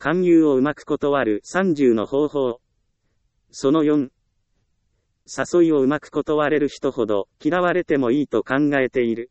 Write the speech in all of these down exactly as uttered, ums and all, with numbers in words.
勧誘をうまく断るさんじゅうの方法。そのよん。誘いをうまく断れる人ほど嫌われてもいいと考えている。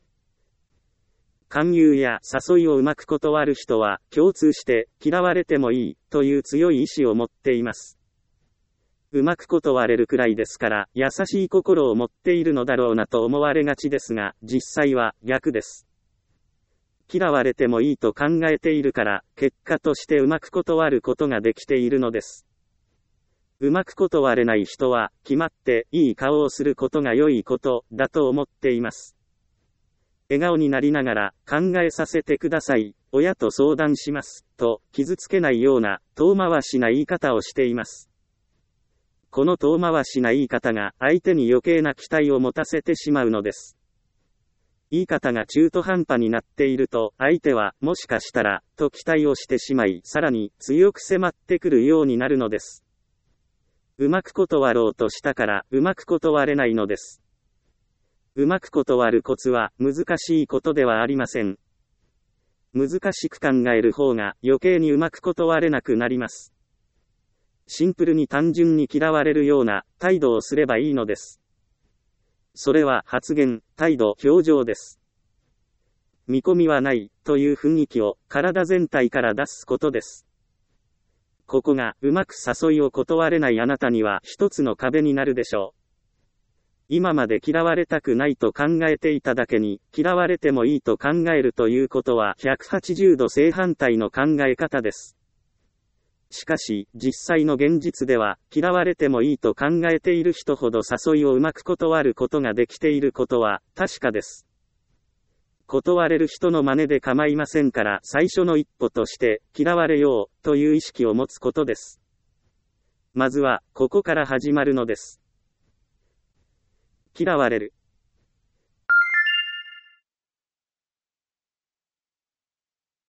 勧誘や誘いをうまく断る人は共通して嫌われてもいいという強い意志を持っています。うまく断れるくらいですから優しい心を持っているのだろうなと思われがちですが、実際は逆です。嫌われてもいいと考えているから、結果としてうまく断ることができているのです。うまく断れない人は、決まっていい顔をすることが良いことだと思っています。笑顔になりながら、考えさせてください、親と相談します、と傷つけないような遠回しな言い方をしています。この遠回しな言い方が相手に余計な期待を持たせてしまうのです。言い方が中途半端になっていると、相手は、もしかしたら、と期待をしてしまい、さらに強く迫ってくるようになるのです。うまく断ろうとしたから、うまく断れないのです。うまく断るコツは、難しいことではありません。難しく考える方が、余計にうまく断れなくなります。シンプルに単純に嫌われるような、態度をすればいいのです。それは発言、態度、表情です。見込みはない、という雰囲気を、体全体から出すことです。ここが、うまく誘いを断れないあなたには、一つの壁になるでしょう。今まで嫌われたくないと考えていただけに、嫌われてもいいと考えるということは、ひゃくはちじゅうど正反対の考え方です。しかし、実際の現実では、嫌われてもいいと考えている人ほど誘いをうまく断ることができていることは、確かです。断れる人の真似で構いませんから、最初の一歩として、嫌われよう、という意識を持つことです。まずは、ここから始まるのです。嫌われる。